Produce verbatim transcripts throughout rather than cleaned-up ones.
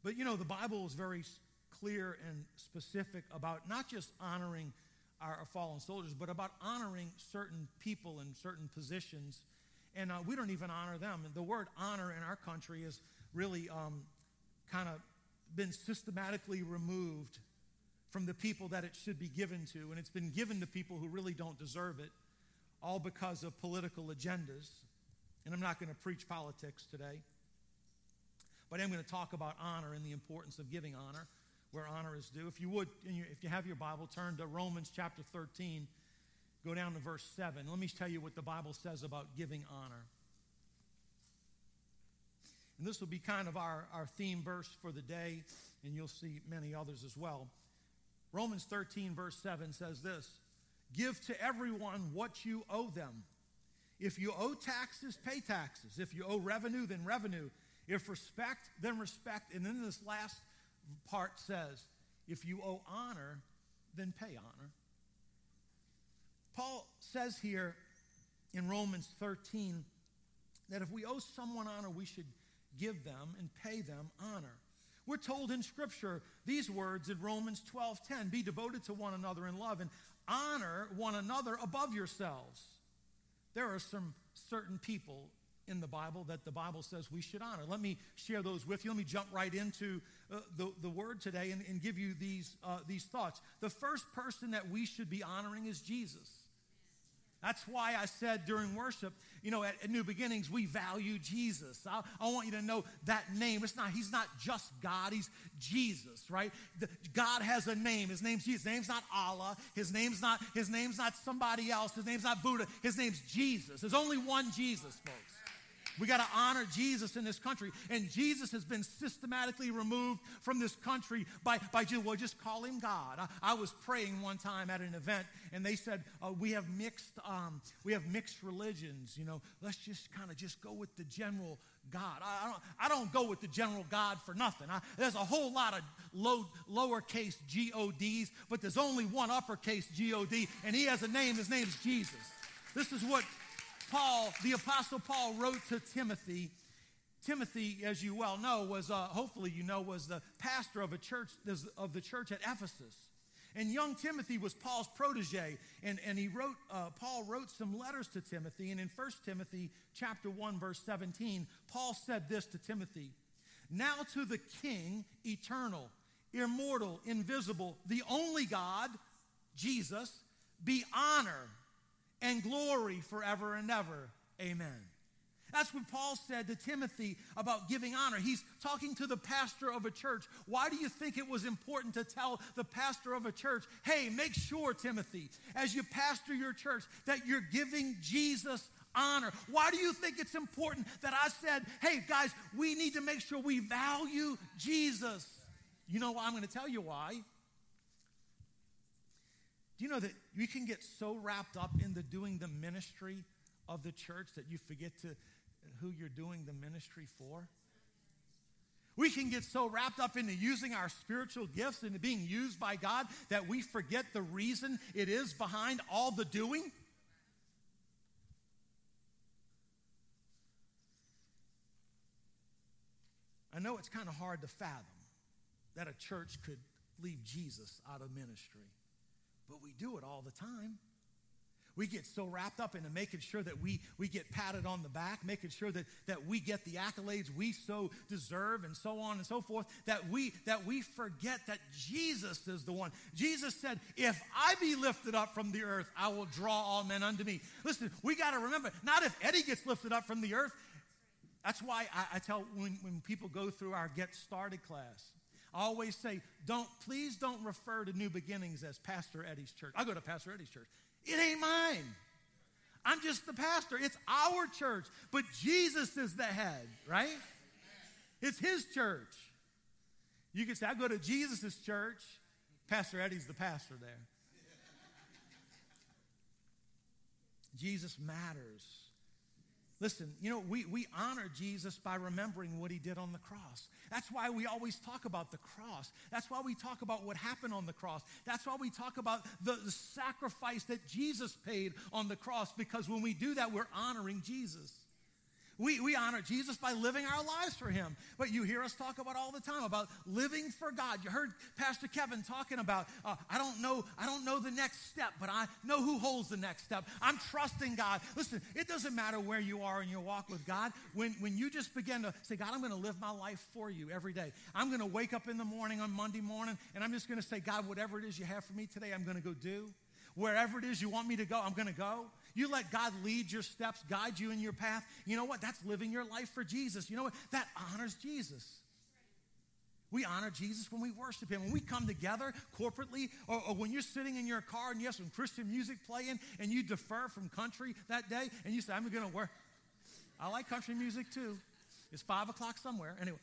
But, you know, the Bible is very clear and specific about not just honoring our, our fallen soldiers, but about honoring certain people in certain positions. And uh, we don't even honor them. And the word honor in our country is really um, kind of been systematically removed from the people that it should be given to. And it's been given to people who really don't deserve it, all because of political agendas. And I'm not going to preach politics today. But I'm going to talk about honor and the importance of giving honor where honor is due. If you would, if you have your Bible, turn to Romans chapter thirteen. Go down to verse seven. Let me tell you what the Bible says about giving honor. And this will be kind of our, our theme verse for the day, and you'll see many others as well. Romans thirteen, verse seven says this: give to everyone what you owe them. If you owe taxes, pay taxes. If you owe revenue, then revenue. If respect, then respect. And then this last part says, if you owe honor, then pay honor. Paul says here in Romans thirteen that if we owe someone honor, we should give them and pay them honor. We're told in Scripture these words in Romans twelve ten, be devoted to one another in love and honor one another above yourselves. There are some certain people in the Bible that the Bible says we should honor. Let me share those with you. Let me jump right into uh, the, the word today and, and give you these, uh, these thoughts. The first person that we should be honoring is Jesus. That's why I said during worship, you know, at, at New Beginnings, we value Jesus. I, I want you to know that name. It's not, he's not just God, he's Jesus, right? The, God has a name. His name's Jesus. His name's not Allah. His name's not, his name's not somebody else. His name's not Buddha. His name's Jesus. There's only one Jesus, folks. We got to honor Jesus in this country. And Jesus has been systematically removed from this country by, by just, well, just call him God. I, I was praying one time at an event, and they said, uh, we have mixed um, we have mixed religions. You know, let's just kind of just go with the general God. I, I, don't, I don't go with the general God for nothing. I, there's a whole lot of low, lowercase G O Ds, but there's only one uppercase G O D, and he has a name. His name's Jesus. This is what Paul, the Apostle Paul, wrote to Timothy. Timothy, as you well know, was uh, hopefully you know was the pastor of a church of the church at Ephesus. And young Timothy was Paul's protege, and, and he wrote. Uh, Paul wrote some letters to Timothy, and in First Timothy chapter one, verse seventeen, Paul said this to Timothy: "Now to the King, eternal, immortal, invisible, the only God, Jesus, be honor and glory forever and ever. Amen." That's what Paul said to Timothy about giving honor. He's talking to the pastor of a church. Why do you think it was important to tell the pastor of a church, hey, make sure, Timothy, as you pastor your church, that you're giving Jesus honor? Why do you think it's important that I said, hey, guys, we need to make sure we value Jesus? You know why? I'm going to tell you why. Do you know that you can get so wrapped up into doing the ministry of the church that you forget to who you're doing the ministry for? We can get so wrapped up into using our spiritual gifts and being used by God that we forget the reason it is behind all the doing. I know it's kind of hard to fathom that a church could leave Jesus out of ministry. But we do it all the time. We get so wrapped up into making sure that we, we get patted on the back, making sure that, that we get the accolades we so deserve and so on and so forth, that we, that we forget that Jesus is the one. Jesus said, if I be lifted up from the earth, I will draw all men unto me. Listen, we got to remember, not if Eddie gets lifted up from the earth. That's why I, I tell when, when people go through our Get Started class, I always say, don't, please don't refer to New Beginnings as Pastor Eddie's church. I go to Pastor Eddie's church. It ain't mine. I'm just the pastor. It's our church. But Jesus is the head, right? It's his church. You can say, I go to Jesus' church. Pastor Eddie's the pastor there. Jesus matters. Listen, you know, we, we honor Jesus by remembering what he did on the cross. That's why we always talk about the cross. That's why we talk about what happened on the cross. That's why we talk about the, the sacrifice that Jesus paid on the cross, because when we do that, we're honoring Jesus. We, we honor Jesus by living our lives for him. But you hear us talk about all the time about living for God. You heard Pastor Kevin talking about, uh, I don't know, I don't know the next step, but I know who holds the next step. I'm trusting God. Listen, it doesn't matter where you are in your walk with God. When, when you just begin to say, God, I'm going to live my life for you every day. I'm going to wake up in the morning on Monday morning, and I'm just going to say, God, whatever it is you have for me today, I'm going to go do. Wherever it is you want me to go, I'm going to go. You let God lead your steps, guide you in your path. You know what? That's living your life for Jesus. You know what? That honors Jesus. We honor Jesus when we worship him. When we come together corporately, or, or when you're sitting in your car and you have some Christian music playing and you defer from country that day and you say, I'm going to work. I like country music too. It's five o'clock somewhere. Anyway.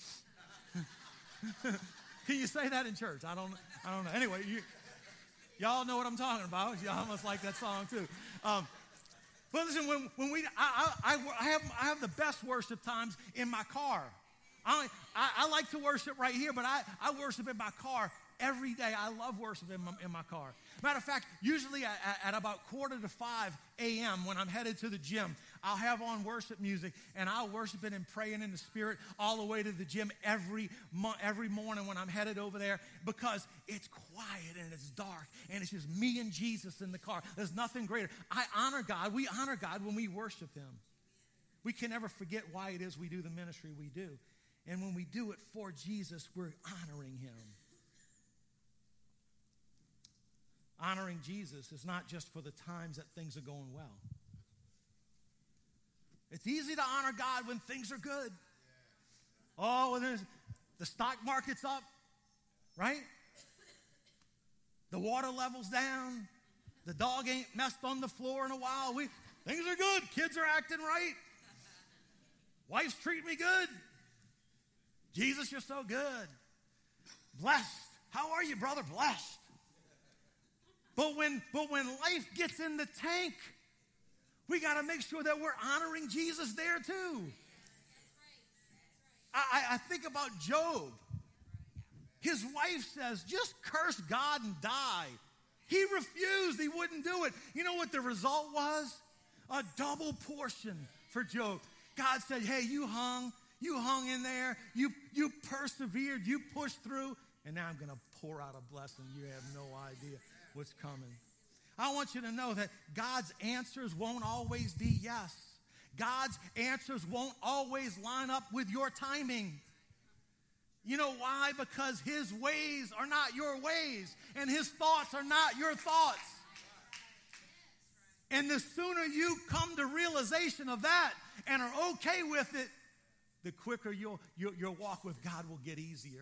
Can you say that in church? I don't, I don't know. Anyway, you, y'all know what I'm talking about. Y'all must like that song too. Um, But listen, when, when we, I, I, I, have, I have the best worship times in my car. I, I, I like to worship right here, but I, I worship in my car every day. I love worship in my, in my car. Matter of fact, usually at, at about quarter to five a.m. when I'm headed to the gym, I'll have on worship music, and I'll worship it and praying in the Spirit all the way to the gym every, mo- every morning when I'm headed over there, because it's quiet and it's dark, and it's just me and Jesus in the car. There's nothing greater. I honor God. We honor God when we worship him. We can never forget why it is we do the ministry we do. And when we do it for Jesus, we're honoring him. Honoring Jesus is not just for the times that things are going well. It's easy to honor God when things are good. Oh, when there's, the stock market's up, right? The water level's down. The dog ain't messed on the floor in a while. We, things are good. Kids are acting right. Wife's treating me good. Jesus, you're so good. Blessed. How are you, brother? Blessed. But when, but when life gets in the tank, we got to make sure that we're honoring Jesus there too. I, I think about Job. His wife says, just curse God and die. He refused. He wouldn't do it. You know what the result was? A double portion for Job. God said, hey, you hung. You hung in there. You, you persevered. You pushed through. And now I'm going to pour out a blessing. You have no idea what's coming. I want you to know that God's answers won't always be yes. God's answers won't always line up with your timing. You know why? Because his ways are not your ways, and his thoughts are not your thoughts. And the sooner you come to realization of that and are okay with it, the quicker you'll, your, your walk with God will get easier.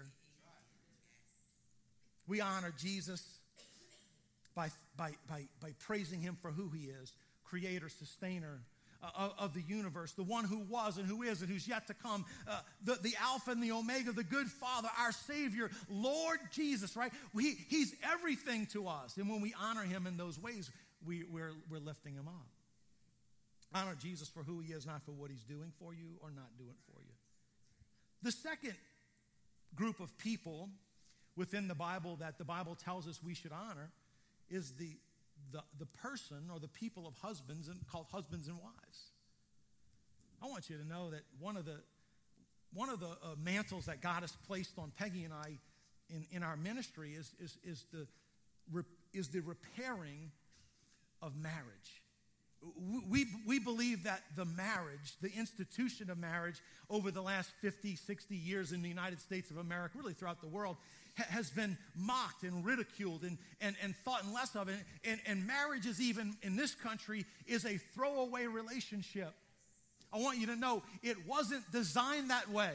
We honor Jesus by, by, by, by praising him for who he is, creator, sustainer uh, of, of the universe, the one who was and who is and who's yet to come, uh, the, the Alpha and the Omega, the good Father, our Savior, Lord Jesus, right? He, he's everything to us. And when we honor him in those ways, we, we're, we're lifting him up. Honor Jesus for who he is, not for what he's doing for you or not doing for you. The second group of people within the Bible that the Bible tells us we should honor is the, the, the person or the people of husbands and called husbands and wives. I want you to know that one of the, one of the uh, mantles that God has placed on Peggy and I in, in our ministry is, is, is, the, is the repairing of marriage. We, we believe that the marriage, the institution of marriage over the last fifty, sixty years in the United States of America, really throughout the world, ha- has been mocked and ridiculed and, and, and thought less of it. And, and marriage is even, in this country, is a throwaway relationship. I want you to know it wasn't designed that way.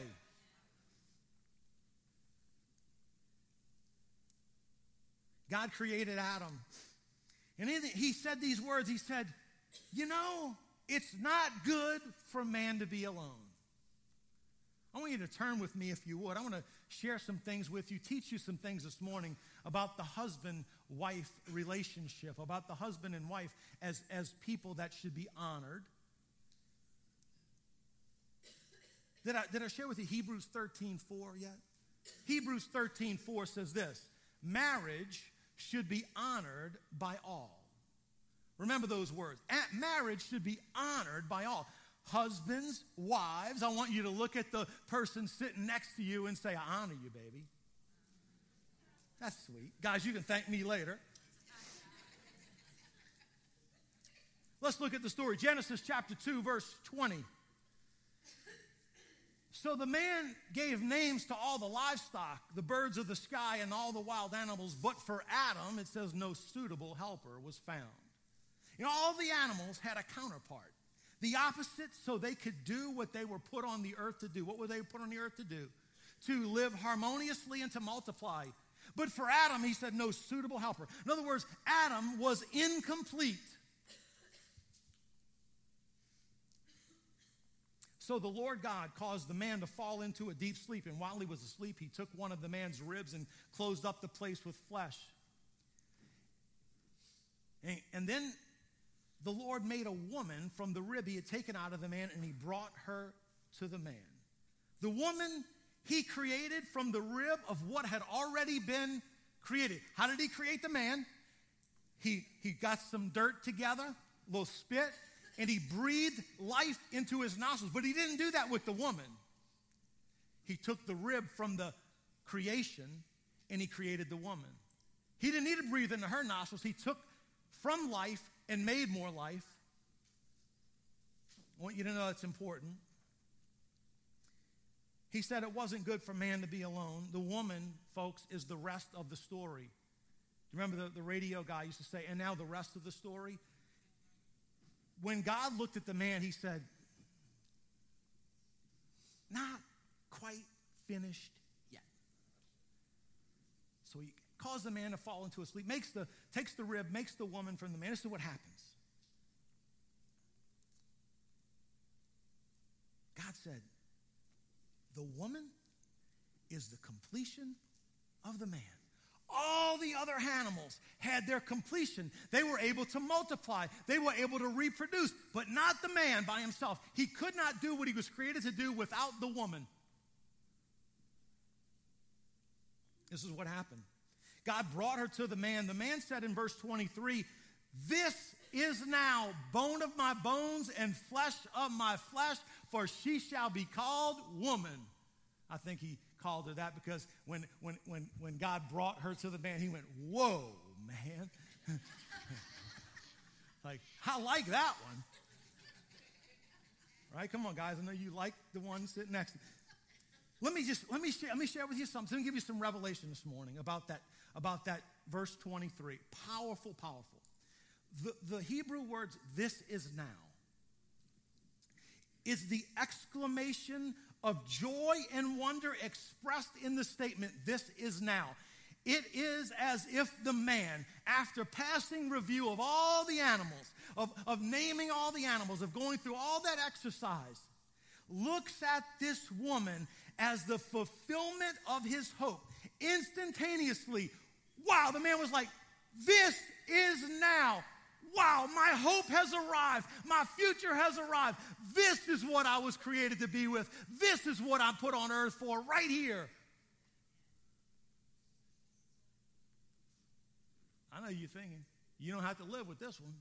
God created Adam. And in, he said these words, he said, you know, it's not good for man to be alone. I want you to turn with me if you would. I want to share some things with you, teach you some things this morning about the husband-wife relationship, about the husband and wife as, as people that should be honored. Did I, did I share with you Hebrews thirteen four yet? Hebrews thirteen four says this, marriage should be honored by all. Remember those words. Marriage should be honored by all. Husbands, wives, I want you to look at the person sitting next to you and say, I honor you, baby. That's sweet. Guys, you can thank me later. Let's look at the story. Genesis chapter two, verse twenty. So the man gave names to all the livestock, the birds of the sky, and all the wild animals. But for Adam, it says no suitable helper was found. You know, all the animals had a counterpart. The opposite, so they could do what they were put on the earth to do. What were they put on the earth to do? To live harmoniously and to multiply. But for Adam, he said no suitable helper. In other words, Adam was incomplete. So the Lord God caused the man to fall into a deep sleep, and while he was asleep, he took one of the man's ribs and closed up the place with flesh. And, and then the Lord made a woman from the rib he had taken out of the man, and he brought her to the man. The woman he created from the rib of what had already been created. How did he create the man? He, he got some dirt together, a little spit, and he breathed life into his nostrils. But he didn't do that with the woman. He took the rib from the creation, and he created the woman. He didn't need to breathe into her nostrils. He took from life and made more life. I want you to know that's important. He said it wasn't good for man to be alone. The woman, folks, is the rest of the story. Remember the, the radio guy used to say, and now the rest of the story? When God looked at the man, he said, not quite finished yet. So he caused the man to fall into a sleep, makes the, takes the rib, makes the woman from the man. This is what happens. God said, the woman is the completion of the man. All the other animals had their completion. They were able to multiply. They were able to reproduce, but not the man by himself. He could not do what he was created to do without the woman. This is what happened. God brought her to the man. The man said in verse twenty-three, this is now bone of my bones and flesh of my flesh, for she shall be called woman. I think he called her that because when, when, when, when God brought her to the man, he went, whoa, man. Like, I like that one. Right? Come on, guys. I know you like the one sitting next to me. Let me just, let me share, let me share with you something. Let me give you some revelation this morning about that, about that verse twenty-three. Powerful, powerful. The, the Hebrew words, this is now, is the exclamation of joy and wonder expressed in the statement, this is now. It is as if the man, after passing review of all the animals, of, of naming all the animals, of going through all that exercise, looks at this woman as the fulfillment of his hope. Instantaneously, wow, the man was like, this is now. Wow, my hope has arrived. My future has arrived. This is what I was created to be with. This is what I'm put on earth for right here. I know you're thinking, you don't have to live with this one.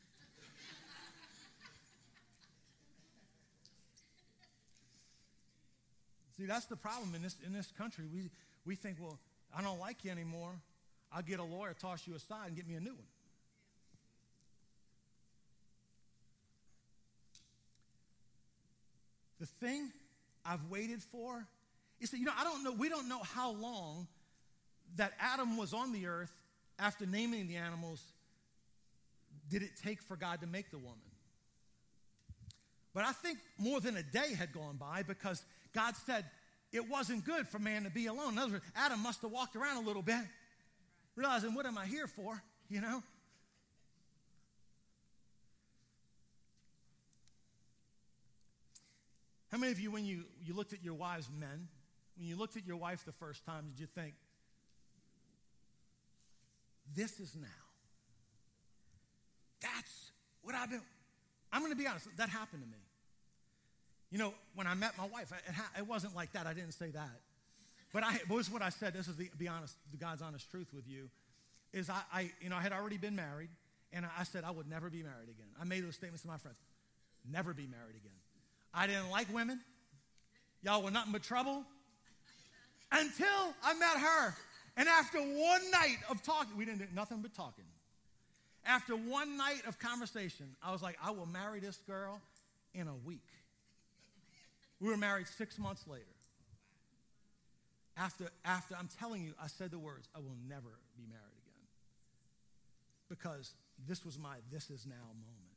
See, that's the problem in this, in this country. We, we think, well, I don't like you anymore. I'll get a lawyer, toss you aside, and get me a new one. The thing I've waited for is that, you know, I don't know, we don't know how long that Adam was on the earth after naming the animals did it take for God to make the woman. But I think more than a day had gone by because God said it wasn't good for man to be alone. In other words, Adam must have walked around a little bit, realizing, what am I here for, you know? How many of you, when you, you looked at your wives, men, when you looked at your wife the first time, did you think, this is now? That's what I've been, I'm going to be honest, that happened to me. You know, when I met my wife, it, ha- it wasn't like that. I didn't say that. But I, but this is what I said. This is the, be honest, the God's honest truth with you, is I, I, you know, I had already been married, and I said I would never be married again. I made those statements to my friends, never be married again. I didn't like women. Y'all were nothing but trouble. Until I met her. And after one night of talking, we didn't do nothing but talking. After one night of conversation, I was like, I will marry this girl in a week. We were married six months later. After, after, I'm telling you, I said the words, I will never be married again. Because this was my this is now moment.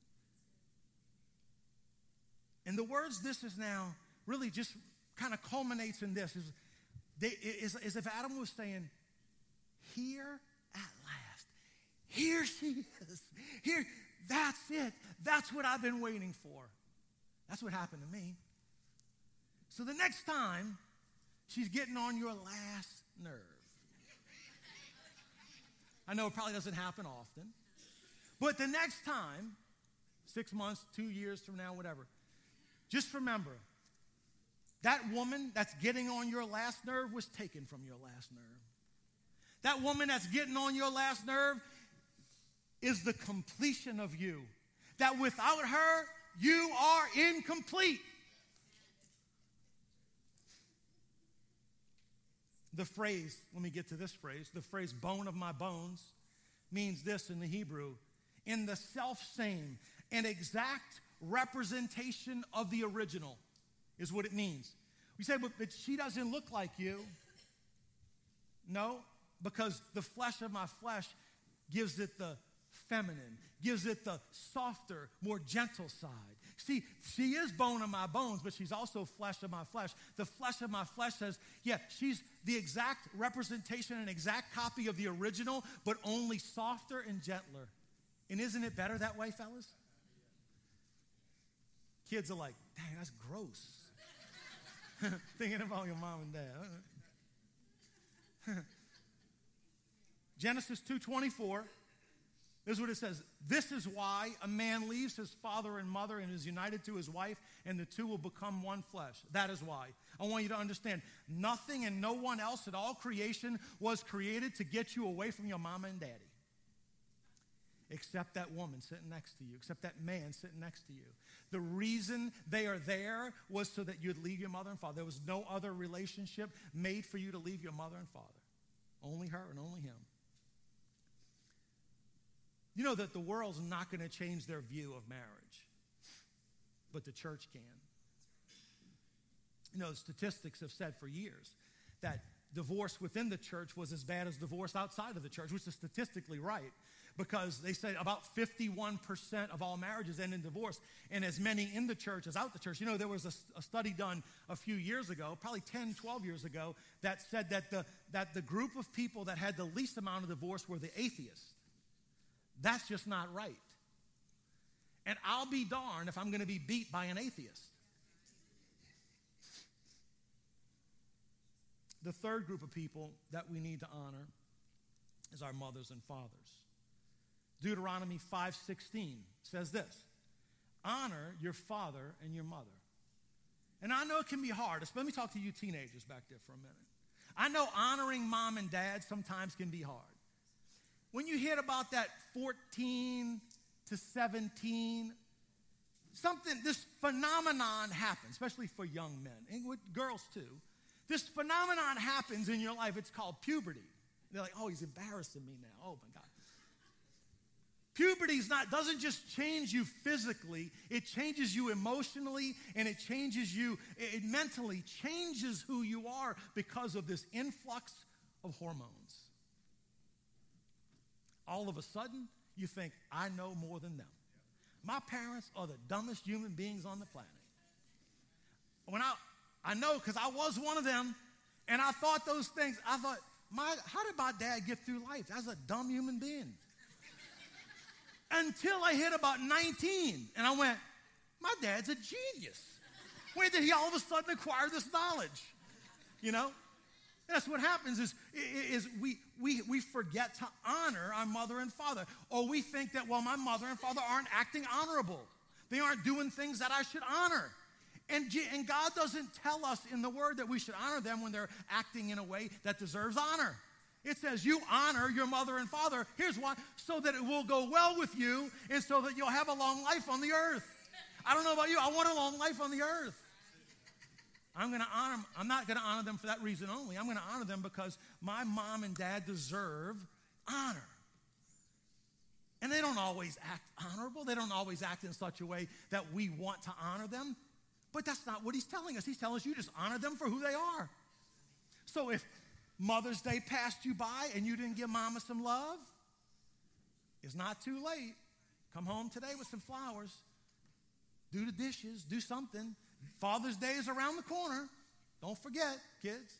And the words this is now really just kind of culminates in this. Is, they, is, is if Adam was saying, here at last, here she is. Here, that's it. That's what I've been waiting for. That's what happened to me. So the next time, she's getting on your last nerve. I know it probably doesn't happen often. But the next time, six months, two years from now, whatever, just remember, that woman that's getting on your last nerve was taken from your last nerve. That woman that's getting on your last nerve is the completion of you. That without her, you are incomplete. The phrase, let me get to this phrase, the phrase bone of my bones means this in the Hebrew, in the self-same, an exact representation of the original is what it means. We say, but, but she doesn't look like you. No, because the flesh of my flesh gives it the feminine, gives it the softer, more gentle side. See, she is bone of my bones, but she's also flesh of my flesh. The flesh of my flesh says, yeah, she's the exact representation and exact copy of the original, but only softer and gentler. And isn't it better that way, fellas? Kids are like, dang, that's gross. Thinking about your mom and dad. Genesis two twenty-four. This is what it says. This is why a man leaves his father and mother and is united to his wife, and the two will become one flesh. That is why. I want you to understand, nothing and no one else at all creation was created to get you away from your mama and daddy. Except that woman sitting next to you, except that man sitting next to you. The reason they are there was so that you'd leave your mother and father. There was no other relationship made for you to leave your mother and father. Only her and only him. You know that the world's not going to change their view of marriage, but the church can. You know, statistics have said for years that divorce within the church was as bad as divorce outside of the church, which is statistically right, because they say about fifty-one percent of all marriages end in divorce, and as many in the church as out the church. You know, there was a, a study done a few years ago, probably ten, twelve years ago, that said that the, that the group of people that had the least amount of divorce were the atheists. That's just not right. And I'll be darned if I'm going to be beat by an atheist. The third group of people that we need to honor is our mothers and fathers. Deuteronomy five sixteen says this, honor your father and your mother. And I know it can be hard. Let me talk to you teenagers back there for a minute. I know honoring mom and dad sometimes can be hard. When you hear about that fourteen to seventeen, something, this phenomenon happens, especially for young men, and with girls too. This phenomenon happens in your life. It's called puberty. They're like, oh, he's embarrassing me now. Oh, my God. Puberty is not, doesn't just change you physically. It changes you emotionally, and it changes you, it mentally changes who you are because of this influx of hormones. All of a sudden, you think, I know more than them. My parents are the dumbest human beings on the planet. When I, I know because I was one of them, and I thought those things. I thought, my, how did my dad get through life? That's a dumb human being. Until I hit about nineteen, and I went, my dad's a genius. Where did he all of a sudden acquire this knowledge? You know? That's what happens is, is we, we, we forget to honor our mother and father. Or we think that, well, my mother and father aren't acting honorable. They aren't doing things that I should honor. And, and God doesn't tell us in the Word that we should honor them when they're acting in a way that deserves honor. It says you honor your mother and father. Here's why. So that it will go well with you and so that you'll have a long life on the earth. I don't know about you. I want a long life on the earth. I'm going to honor them. I'm not going to honor them for that reason only. I'm going to honor them because my mom and dad deserve honor. And they don't always act honorable. They don't always act in such a way that we want to honor them. But that's not what he's telling us. He's telling us you just honor them for who they are. So if Mother's Day passed you by and you didn't give Mama some love, it's not too late. Come home today with some flowers. Do the dishes. Do something. Father's Day is around the corner. Don't forget, kids.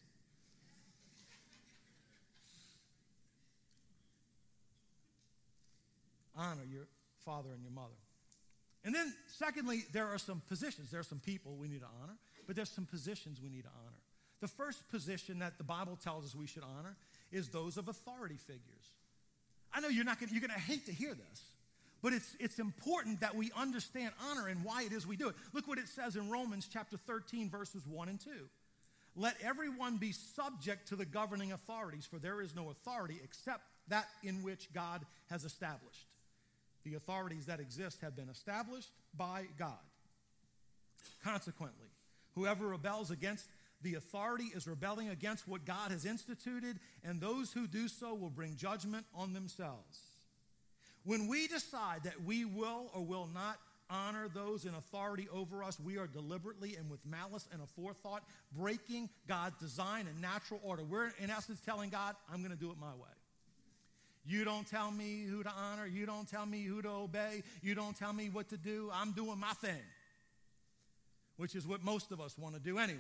Honor your father and your mother. And then, secondly, there are some positions. There are some people we need to honor, but there's some positions we need to honor. The first position that the Bible tells us we should honor is those of authority figures. I know you're not gonna, you're going to hate to hear this, but it's, it's important that we understand honor and why it is we do it. Look what it says in Romans chapter thirteen, verses one and two. Let everyone be subject to the governing authorities, for there is no authority except that in which God has established. The authorities that exist have been established by God. Consequently, whoever rebels against the authority is rebelling against what God has instituted, and those who do so will bring judgment on themselves. When we decide that we will or will not honor those in authority over us, we are deliberately and with malice and aforethought breaking God's design and natural order. We're, in essence, telling God, I'm going to do it my way. You don't tell me who to honor. You don't tell me who to obey. You don't tell me what to do. I'm doing my thing, which is what most of us want to do anyway.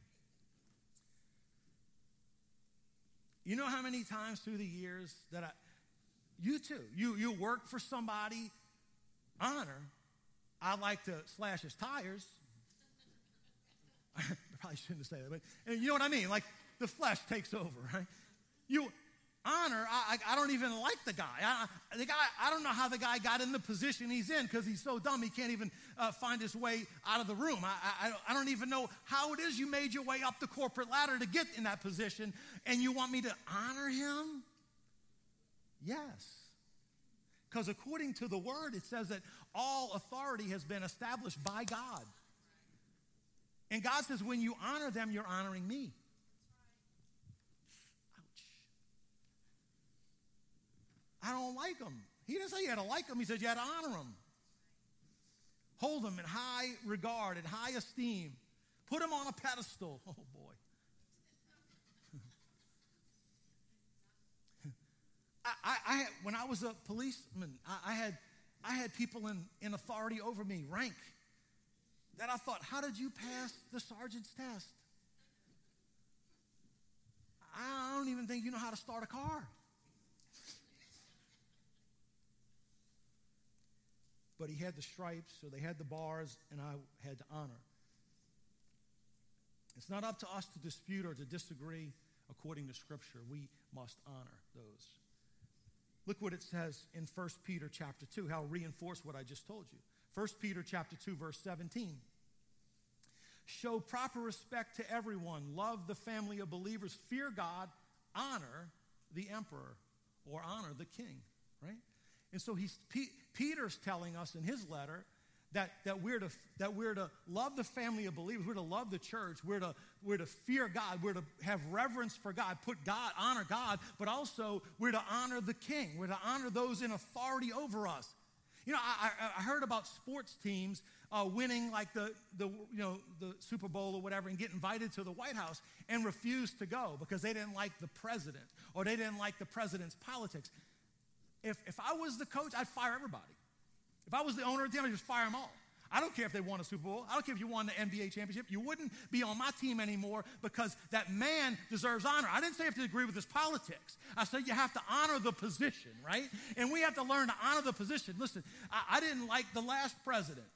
You know how many times through the years that I, you too, you, you work for somebody, honor. I like to slash his tires. I probably shouldn't say that, but and you know what I mean? Like the flesh takes over, right? You honor, I, I don't even like the guy. I, the guy. I don't know how the guy got in the position he's in because he's so dumb he can't even uh, find his way out of the room. I, I, I don't even know how it is you made your way up the corporate ladder to get in that position, and you want me to honor him? Yes. Because according to the word, it says that all authority has been established by God. And God says when you honor them, you're honoring me. I don't like them. He didn't say you had to like them. He said you had to honor them. Hold them in high regard, in high esteem. Put them on a pedestal. Oh, boy. I, I, I had, when I was a policeman, I, I had I had people in, in authority over me, rank, that I thought, how did you pass the sergeant's test? I don't even think you know how to start a car. But he had the stripes, so they had the bars, and I had to honor. It's not up to us to dispute or to disagree according to Scripture. We must honor those. Look what it says in First Peter chapter two, how it reinforced what I just told you. First Peter chapter two, verse seventeen. Show proper respect to everyone. Love the family of believers. Fear God. Honor the emperor or honor the king, right? And so he's, P- Peter's telling us in his letter that, that, we're to, that we're to love the family of believers. We're to love the church. We're to, we're to fear God. We're to have reverence for God, put God, honor God, but also we're to honor the king. We're to honor those in authority over us. You know, I, I heard about sports teams uh, winning like the, the, you know, the Super Bowl or whatever and get invited to the White House and refuse to go because they didn't like the president or they didn't like the president's politics. If, if I was the coach, I'd fire everybody. If I was the owner of the team, I'd just fire them all. I don't care if they won a Super Bowl. I don't care if you won the N B A championship. You wouldn't be on my team anymore because that man deserves honor. I didn't say you have to agree with his politics. I said you have to honor the position, right? And we have to learn to honor the position. Listen, I, I didn't like the last president,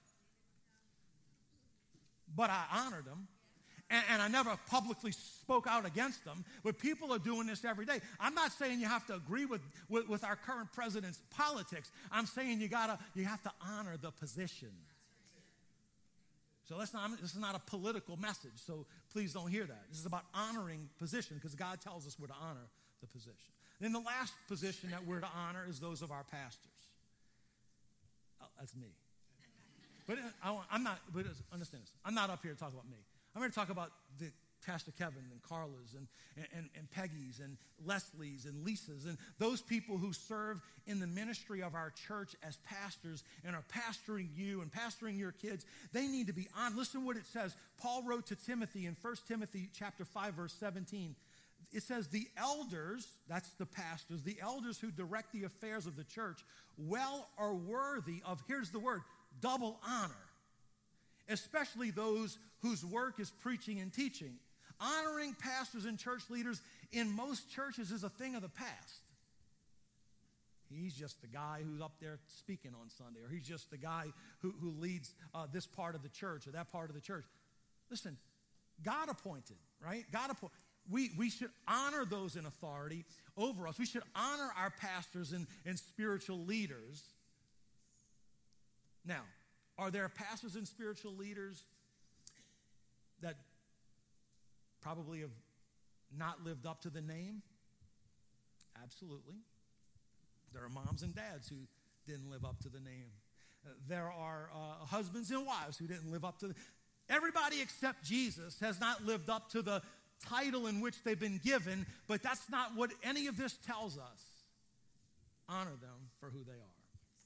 but I honored him. And, and I never publicly spoke out against them, but people are doing this every day. I'm not saying you have to agree with, with, with our current president's politics. I'm saying you gotta, you have to honor the position. So let's not, this is not a political message, so please don't hear that. This is about honoring position because God tells us we're to honor the position. Then the last position that we're to honor is those of our pastors. Oh, that's me. But I, I'm not, but understand this. I'm not up here to talk about me. I'm here to talk about the Pastor Kevin and Carla's and, and, and Peggy's and Leslie's and Lisa's and those people who serve in the ministry of our church as pastors and are pastoring you and pastoring your kids. They need to be on. Listen to what it says. Paul wrote to Timothy in First Timothy chapter five, verse seventeen. It says, the elders, that's the pastors, the elders who direct the affairs of the church, well are worthy of, here's the word, double honor, especially those whose work is preaching and teaching. Honoring pastors and church leaders in most churches is a thing of the past. He's just the guy who's up there speaking on Sunday, or he's just the guy who, who leads uh, this part of the church or that part of the church. Listen, God appointed, right? God appointed. We, we should honor those in authority over us. We should honor our pastors and, and spiritual leaders. Now, are there pastors and spiritual leaders that probably have not lived up to the name? Absolutely. There are moms and dads who didn't live up to the name. Uh, there are uh, husbands and wives who didn't live up to the... Everybody except Jesus has not lived up to the title in which they've been given, but that's not what any of this tells us. Honor them for who they are.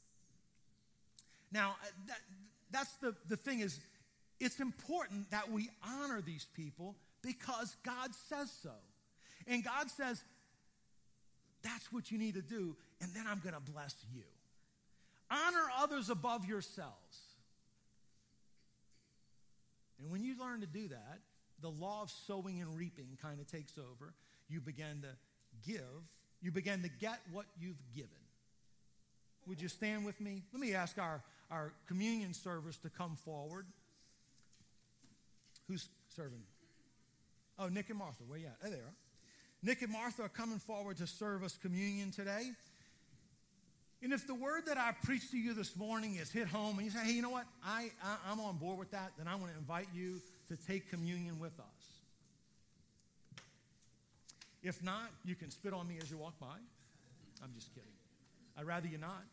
Now, that, that's the, the thing is, it's important that we honor these people because God says so. And God says, that's what you need to do, and then I'm going to bless you. Honor others above yourselves. And when you learn to do that, the law of sowing and reaping kind of takes over. You begin to give. You begin to get what you've given. Would you stand with me? Let me ask our, our communion servers to come forward. Who's serving? Oh, Nick and Martha. Where you at? Oh, there. Nick and Martha are coming forward to serve us communion today. And if the word that I preached to you this morning is hit home and you say, hey, you know what? I, I, I'm on board with that, then I want to invite you to take communion with us. If not, you can spit on me as you walk by. I'm just kidding. I'd rather you not.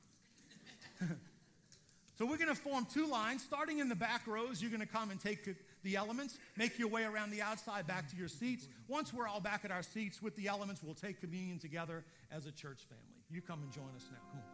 So we're going to form two lines. Starting in the back rows, you're going to come and take the elements, make your way around the outside back to your seats. Once we're all back at our seats with the elements, we'll take communion together as a church family. You come and join us now. Come on.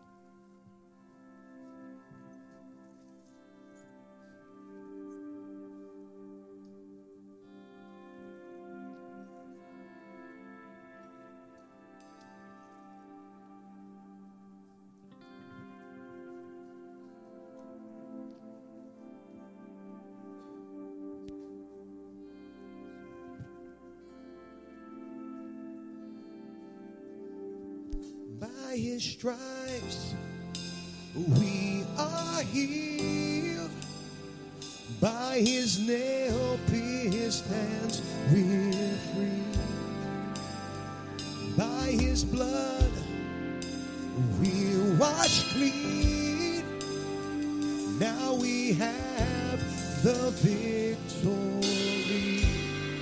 By his stripes we are healed. By his nail-pierced hands we're free. By his blood we're washed clean. Now we have the victory.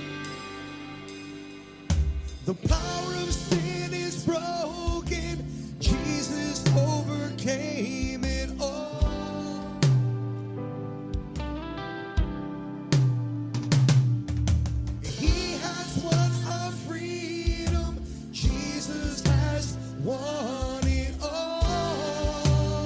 The power of sin is broken. Jesus overcame it all. He has won our freedom. Jesus has won it all.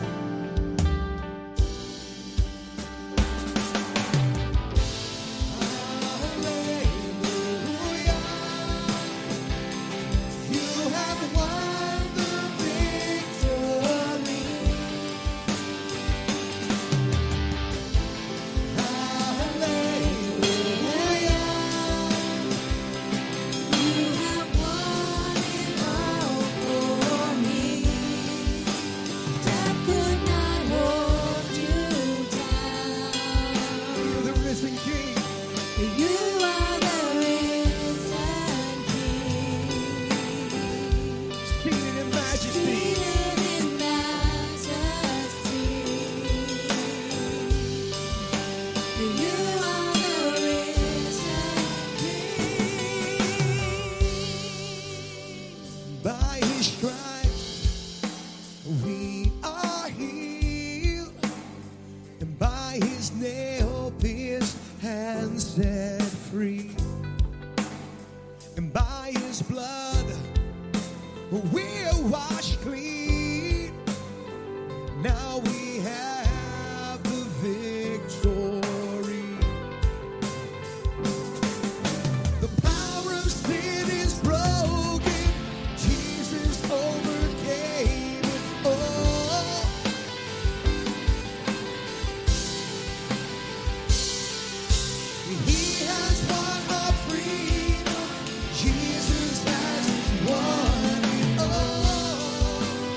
Hallelujah. You have won the victory. Hallelujah. You have won it all for me. Death could not hold you down. You're the risen King. You are the risen King. Seated in majesty. Seated in majesty. You are the risen King. By his stripes we are healed. And and by his blood we're washed clean. Now we have the victory. The power of sin is broken. Jesus overcame it all. He has won our freedom. Jesus has won it all.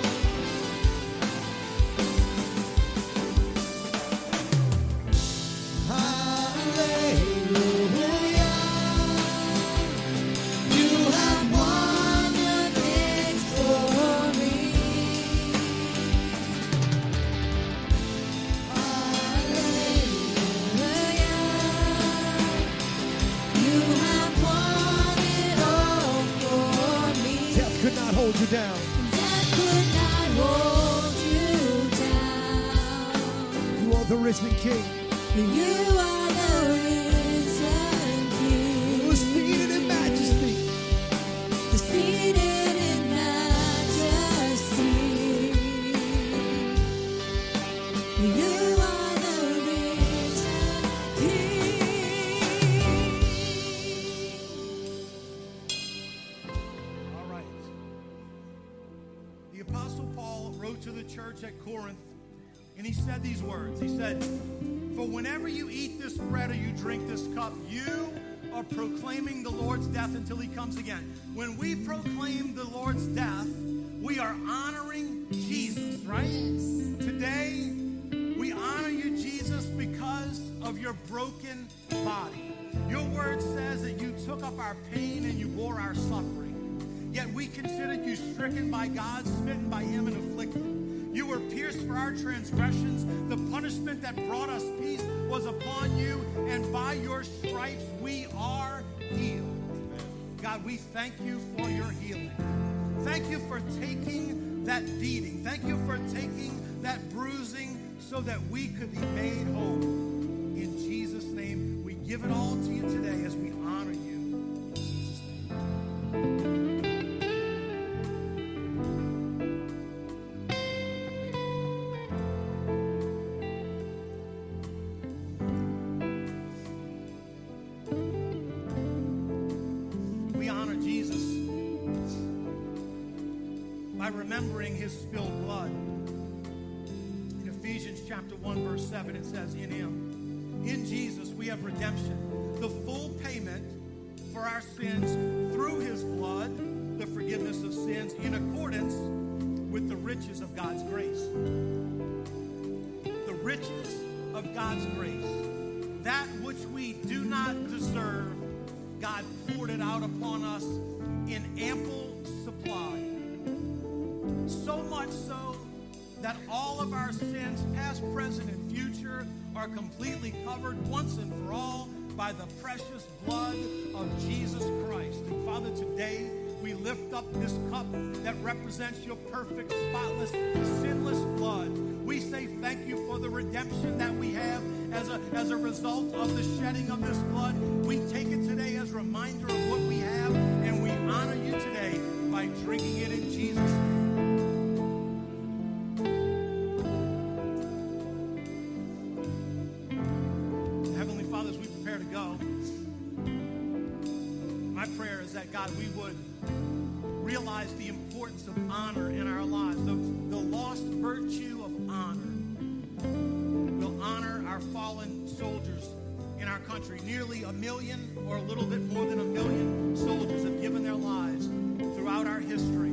Hallelujah. You have won the victory. Hallelujah. You have won it all for me. Death could not hold you down. Death could not hold you down. You are the risen King. You are the risen King. Who is seated in majesty. Seated in majesty. You are the risen King. All right. The Apostle Paul wrote to the church at Corinth, and he said these words. He said, "For whenever you eat this bread or you drink this cup, you are proclaiming the Lord's death until he comes again." When we proclaim the Lord's death, we are honoring Jesus, right? Today, we honor you, Jesus, because of your broken body. Your word says that you took up our pain and you bore our suffering. Yet we considered you stricken by God, smitten by him, and afflicted. You were pierced for our transgressions. The punishment that brought us peace was upon you, and by your stripes we are healed. God, we thank you for your healing. Thank you for taking that beating. Thank you for taking that bruising so that we could be made whole. In Jesus' name, we give it all to you today as we honor you. In Jesus' name. We honor Jesus by remembering his spilled blood. In Ephesians chapter one, verse seven, it says, "In him, in Jesus, we have redemption, the full payment for our sins through his blood, the forgiveness of sins in accordance with the riches of God's grace." The riches of God's grace. That which we do not deserve, God poured it out upon us in ample supply. So much so that all of our sins, past, present, and future, are completely covered once and for all by the precious blood of Jesus Christ. And Father, today we lift up this cup that represents your perfect, spotless, sinless blood. We say thank you for the redemption that we have as a, as a result of the shedding of this blood. We take it today as a reminder of what we have, and we honor you today by drinking it in Jesus' name. Heavenly Father, as we prepare to go, my prayer is that, God, we would realize the importance of honor in our lives, the, the lost virtue of honor. We'll honor our fallen soldiers in our country. Nearly a million, or a little bit more than a million soldiers have given their lives throughout our history.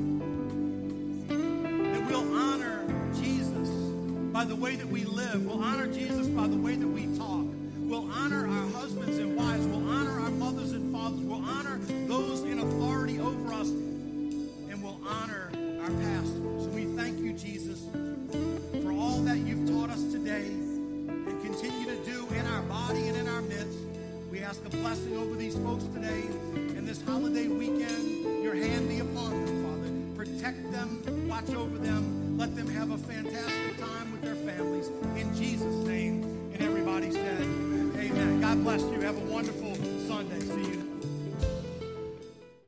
That we'll honor Jesus by the way that we live. We'll honor Jesus by the way that we talk. We'll honor our husbands and wives. We'll honor our mothers and fathers. We'll honor those in authority over us. And we'll honor our pastors. So we thank you, Jesus, for all that you've taught us today and continue to do in our body and in our midst. We ask a blessing over these folks today and this holiday weekend. Your hand be upon them, Father. Protect them, watch over them. Let them have a fantastic time with their families. In Jesus' name. And everybody said, amen. God bless you. Have a wonderful Sunday. See you next